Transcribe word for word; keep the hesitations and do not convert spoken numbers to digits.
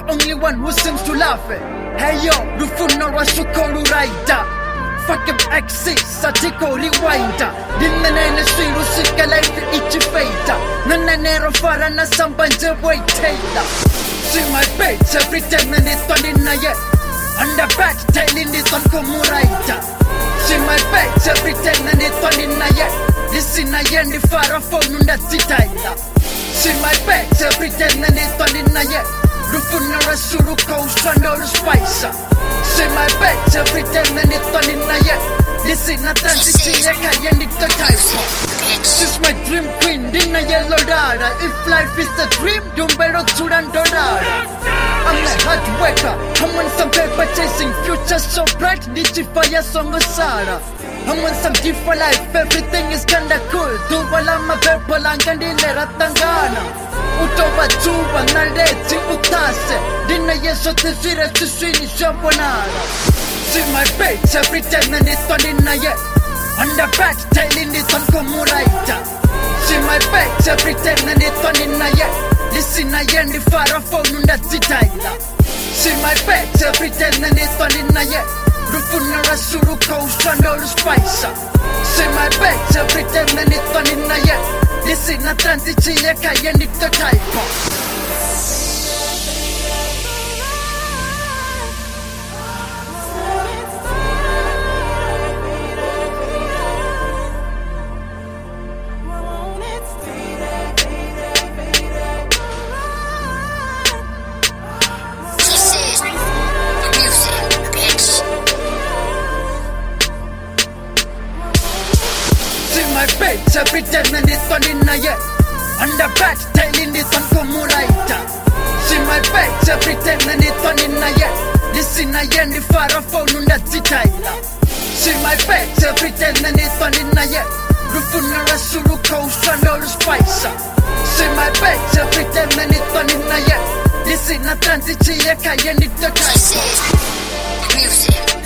only one who seems to laugh it. Hey yo, rufuna rashukolu rider. Fuck him axis, atiko rewinder. Dinanene shiru shika life ichi fader. Nananero fara na sambanje way tailor. See my page every ten minutes on in a year. Under back tailing this on Komuraita. See my page every ten minutes on in a year. This in a year the fara phone on that titaila. See my page every ten minutes on in a year. Rufuna rasuru kousando spicer. See my page every ten minutes on in a year. This is not transition and it's the type. She's my dream queen, dinner yellow dada. If life is a dream, don't better chudan dada. I'm a hard worker, I'm on some paper chasing future so bright. Digify song of Sara. I'm on some gift for life, everything is kinda cool. Do balama purple and candile ratangana. Utova tuba naleti utase. Dinner yeso tesira to swini shaponara. See my page every ten minutes on in a year. Under back tailing this on Komuraita. See my page every ten minutes on in a year. Listen I end the fara phone on that titaila. See my page every ten minutes on in a year. Rufuna rasuru kousando spicer. See my page every ten minutes on in a year. Listen I transition and it's the type. My page every ten minutes on in a year. Under back tailing this on Komuraita. See my page every ten minutes on in a year. Listen I end the fara phone on that titaila. See my page every ten minutes on in a year. Rufuna rasuru kousando spicer. See my page every ten minutes on in a year. Listen I transition and it's the type. Music.